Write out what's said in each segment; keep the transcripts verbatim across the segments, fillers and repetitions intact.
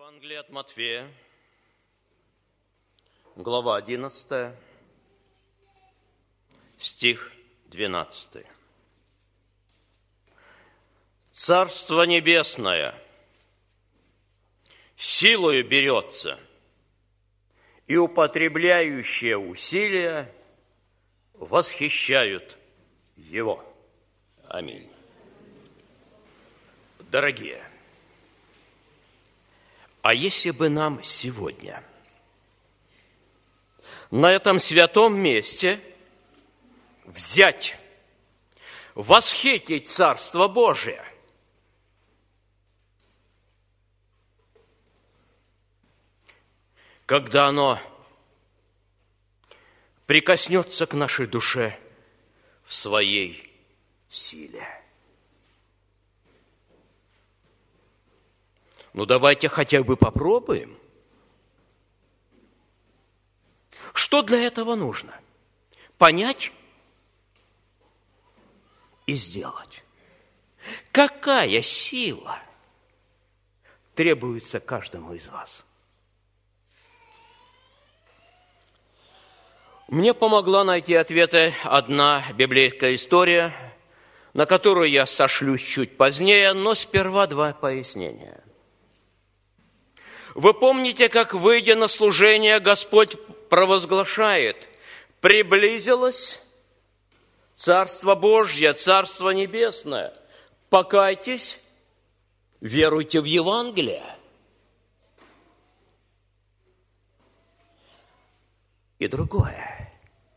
Евангелие от Матфея, глава одиннадцатая, стих двенадцатый. Царство небесное силою берется, и употребляющие усилия восхищают его. Аминь. Дорогие, а если бы нам сегодня на этом святом месте взять, восхитить Царство Божие, когда оно прикоснется к нашей душе в своей силе. Ну, давайте хотя бы попробуем. Что для этого нужно? Понять и сделать. Какая сила требуется каждому из вас? Мне помогла найти ответы одна библейская история, на которую я сошлюсь чуть позднее, но сперва два пояснения. Вы помните, как, выйдя на служение, Господь провозглашает: «Приблизилось Царство Божье, Царство Небесное. Покайтесь, веруйте в Евангелие». И другое.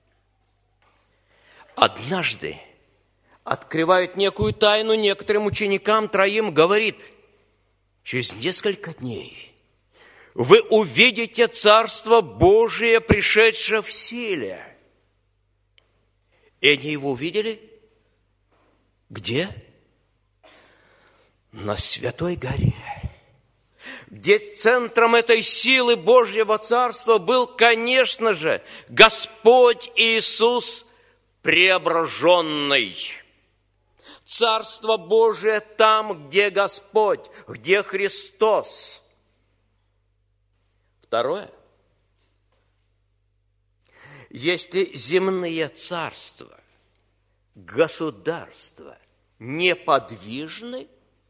Однажды открывает некую тайну некоторым ученикам, троим, говорит: через несколько дней вы увидите Царство Божие, пришедшее в силе. И они его увидели? Где? На Святой горе, где центром этой силы Божьего Царства был, конечно же, Господь Иисус преображенный. Царство Божие там, где Господь, где Христос. Второе. Если земные царства, государства неподвижны,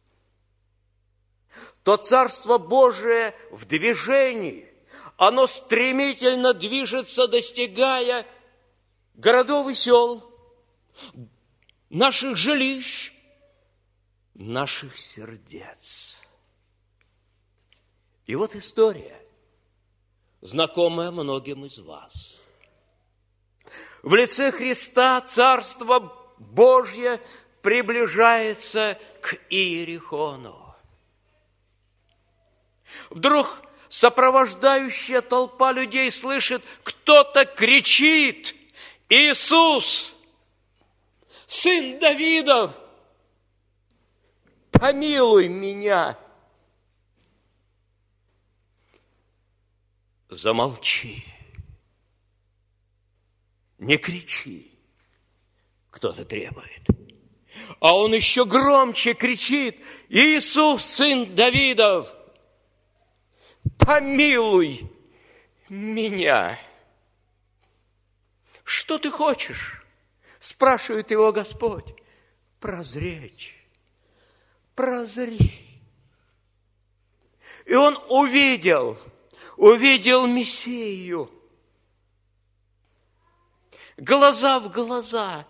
то Царство Божие в движении, оно стремительно движется, достигая городов и сел, наших жилищ, наших сердец. И вот история, знакомая многим из вас. В лице Христа Царство Божье приближается к Иерихону. Вдруг сопровождающая толпа людей слышит, кто-то кричит: «Иисус, сын Давидов, помилуй меня!» Замолчи, не кричи, кто-то требует. А он еще громче кричит: «Иисус, сын Давидов, помилуй меня!» «Что ты хочешь?» – спрашивает его Господь. «Прозреть, прозри». И он увидел, увидел Мессию, глаза в глаза,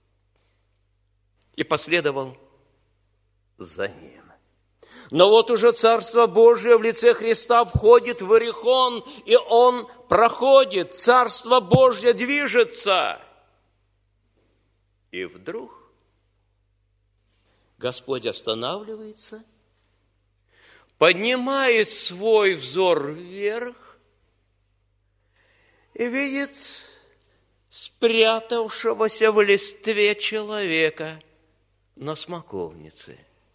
и последовал за ним. Но вот уже Царство Божие в лице Христа входит в Иерихон, и он проходит, Царство Божье движется. И вдруг Господь останавливается, поднимает свой взор вверх и видит спрятавшегося в листве человека на смоковнице.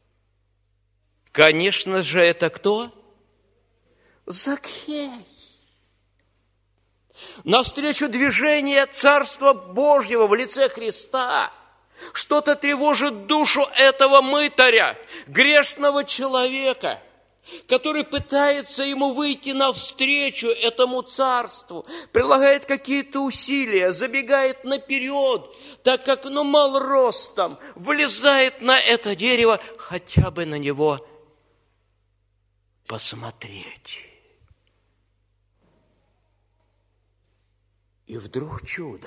Конечно же, это кто? Закхей. Навстречу движения Царства Божьего в лице Христа что-то тревожит душу этого мытаря, грешного человека. который пытается ему выйти навстречу этому царству, прилагает какие-то усилия, забегает наперед, так как ну, мал ростом, вылезает на это дерево, хотя бы на него посмотреть. И вдруг чудо.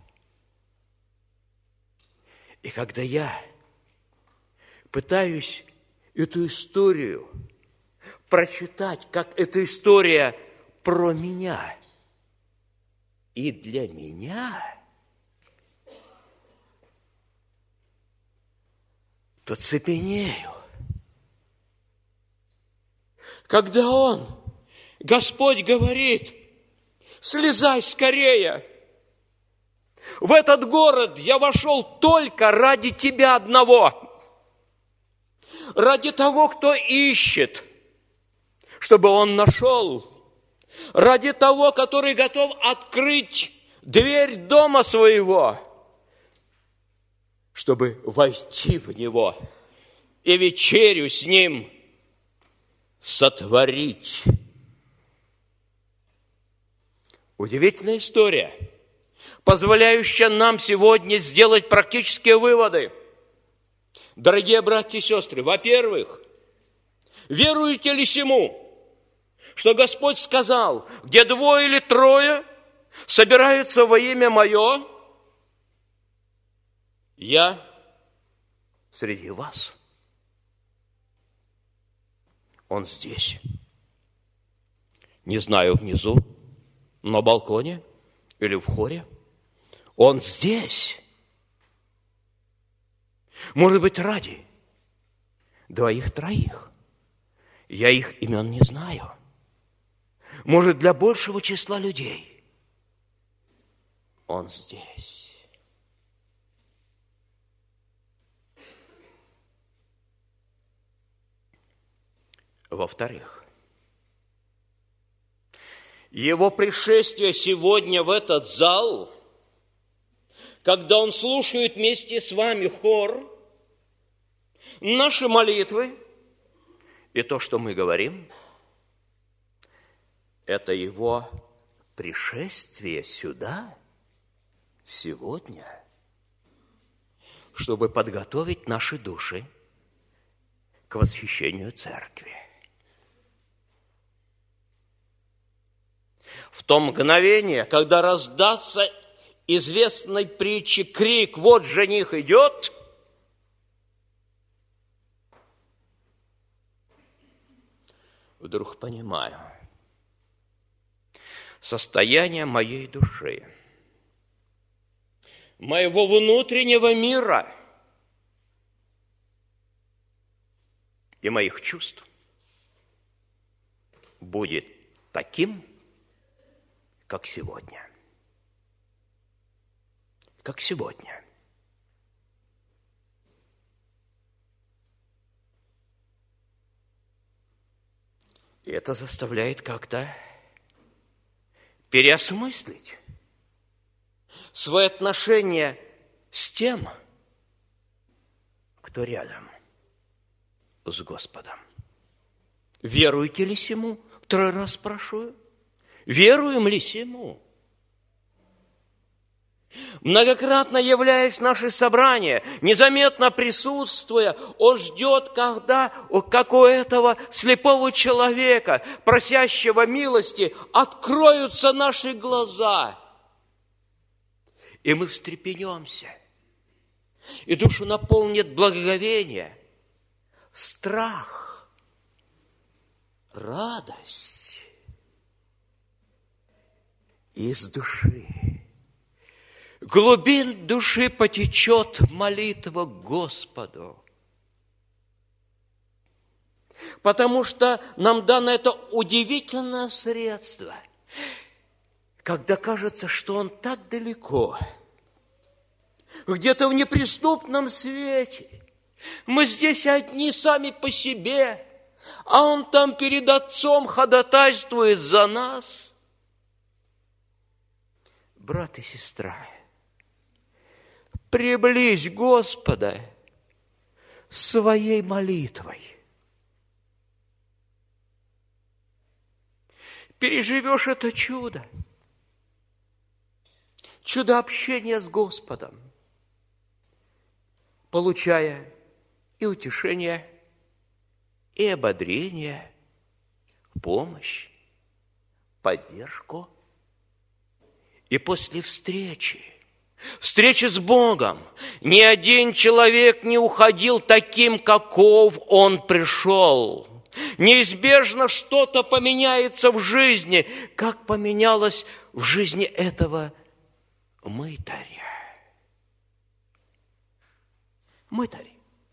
И когда я пытаюсь эту историю прочитать, как эта история про меня и для меня, то цепенею. Когда Он, Господь, говорит: слезай скорее, в этот город я вошел только ради тебя одного, ради того, кто ищет, чтобы он нашел, ради того, который готов открыть дверь дома своего, чтобы войти в него и вечерю с ним сотворить. Удивительная история, позволяющая нам сегодня сделать практические выводы. Дорогие братья и сестры, во-первых, веруете ли сему, что Господь сказал: где двое или трое собираются во имя Мое, Я среди вас. Он здесь. Не знаю, внизу, на балконе или в хоре. Он здесь. Может быть, ради двоих-троих. Я их имен не знаю. Может, для большего числа людей. Он здесь. Во-вторых, Его пришествие сегодня в этот зал, когда Он слушает вместе с вами хор, наши молитвы и то, что мы говорим, это Его пришествие сюда, сегодня, чтобы подготовить наши души к восхищению Церкви. В то мгновение, когда раздастся известной притчи крик: «Вот жених идет!», вдруг понимаю состояние моей души, моего внутреннего мира и моих чувств будет таким, как сегодня. Как сегодня. И это заставляет как-то переосмыслить свои отношения с тем, кто рядом с Господом. Веруете ли сему? Второй раз спрашиваю. Веруем ли сему? Многократно являясь в наши собрания, незаметно присутствуя, Он ждет, когда, как у этого слепого человека, просящего милости, откроются наши глаза, и мы встрепенемся, и душу наполнит благоговение, страх, радость из души. Глубин души потечет молитва к Господу. Потому что нам дано это удивительное средство, когда кажется, что Он так далеко, где-то в неприступном свете. Мы здесь одни сами по себе, а Он там перед Отцом ходатайствует за нас. Брат и сестра, приблизь Господа своей молитвой. переживешь это чудо, чудо общения с Господом, получая и утешение, и ободрение, помощь, поддержку. И после встречи, встречи с Богом, ни один человек не уходил таким, каков он пришел. Неизбежно что-то поменяется в жизни, как поменялось в жизни этого мытаря. Мытарь.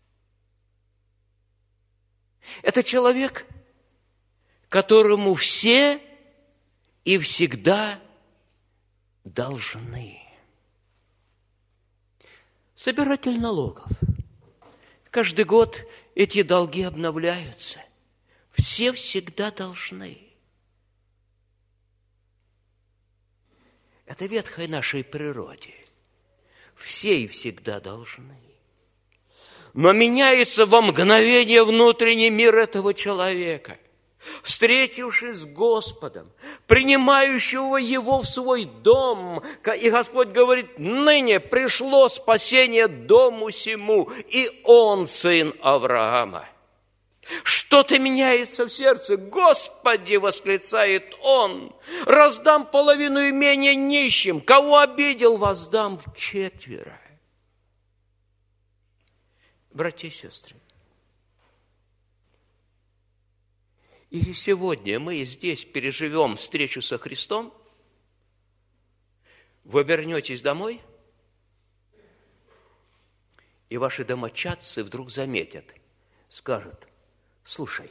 Это человек, которому все и всегда должны. Собиратель налогов. Каждый год эти долги обновляются. Все всегда должны. Это ветхой нашей природе. Все и всегда должны. Но меняется во мгновение внутренний мир этого человека, встретившись с Господом, принимающего его в свой дом. И Господь говорит: ныне пришло спасение дому сему, и он сын Авраама. Что-то меняется в сердце. Господи, восклицает он, раздам половину имения нищим, кого обидел, воздам вчетверо. Братья и сестры, и сегодня мы здесь переживем встречу со Христом, вы вернетесь домой, и ваши домочадцы вдруг заметят, скажут: слушай,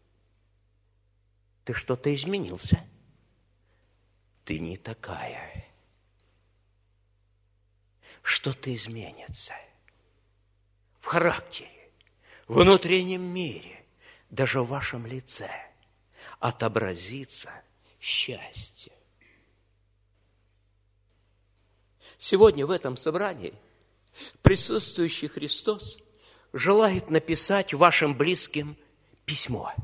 ты что-то изменился, ты не такая. Что-то изменится в характере, в внутреннем мире, даже в вашем лице отобразится счастье. Сегодня в этом собрании присутствующий Христос желает написать вашим близким письмо.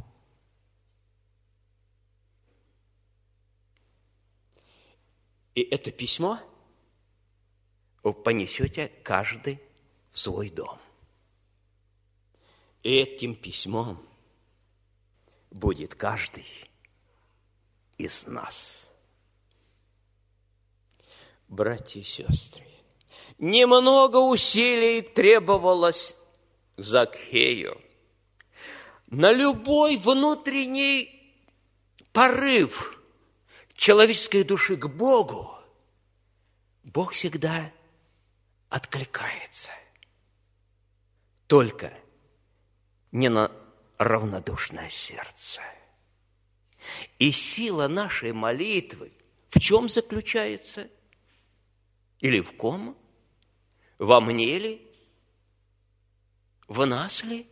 И это письмо вы понесете каждый в свой дом. И этим письмом будет каждый из нас. Братья и сестры, немного усилий требовалось Закхею. На любой внутренний порыв человеческой души к Богу Бог всегда откликается. Только не на равнодушное сердце. И сила нашей молитвы в чем заключается? Или в ком? Во мне ли? В нас ли?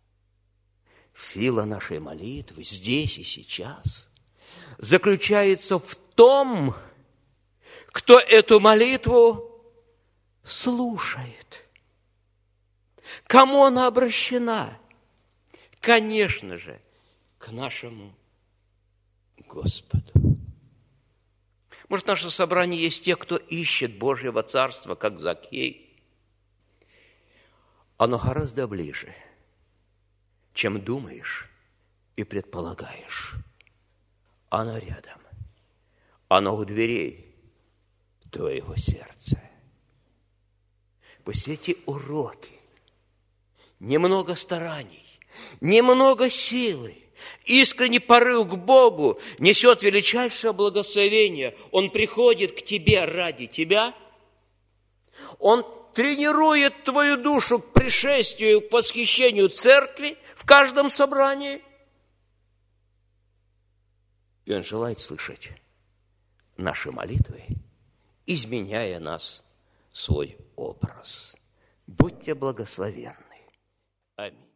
Сила нашей молитвы здесь и сейчас заключается в том, кто эту молитву слушает. Кому она обращена? Конечно же, к нашему Господу. Может, в нашем собрании есть те, кто ищет Божьего Царства, как Закхей. Оно гораздо ближе, чем думаешь и предполагаешь. Оно рядом. Оно у дверей твоего сердца. Пусть эти уроки, немного стараний, немного силы, искренний порыв к Богу несет величайшее благословение. Он приходит к тебе ради тебя. Он тренирует твою душу к пришествию, к восхищению церкви в каждом собрании. И Он желает слышать наши молитвы, изменяя нас в свой образ. Будьте благословенны. Аминь.